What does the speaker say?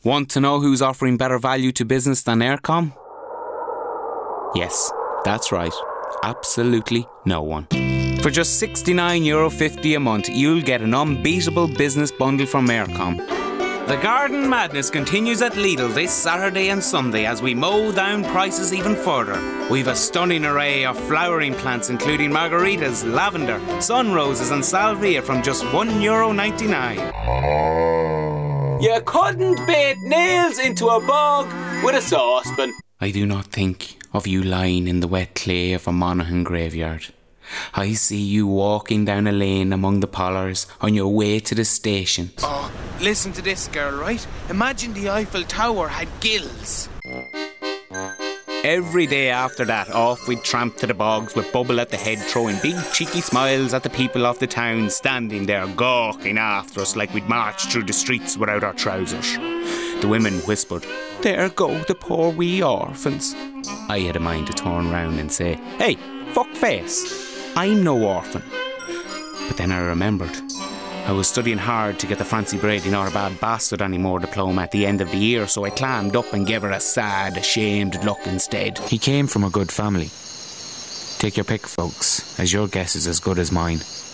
Want to know who's offering better value to business than Eircom? Yes, that's right. Absolutely no one. For just €69.50 a month, you'll get an unbeatable business bundle from Eircom. The garden madness continues at Lidl this Saturday and Sunday as we mow down prices even further. We've a stunning array of flowering plants including margaritas, lavender, sun roses and salvia from just €1.99. You couldn't bait nails into a bog with a saucepan. I do not think of you lying in the wet clay of a Monaghan graveyard. I see you walking down a lane among the pollards on your way to the station. Oh, listen to this, girl, right? Imagine the Eiffel Tower had gills. Every day after that, off we'd tramp to the bogs with Bubble at the head, throwing big cheeky smiles at the people of the town standing there gawking after us like we'd marched through the streets without our trousers. The women whispered, "There go the poor wee orphans." I had a mind to turn round and say, "Hey, fuck face, I'm no orphan." But then I remembered I was studying hard to get the Francie Brady Not a Bad Bastard Anymore diploma at the end of the year, so I clammed up and gave her a sad, ashamed look instead. He came from a good family. Take your pick, folks, as your guess is as good as mine.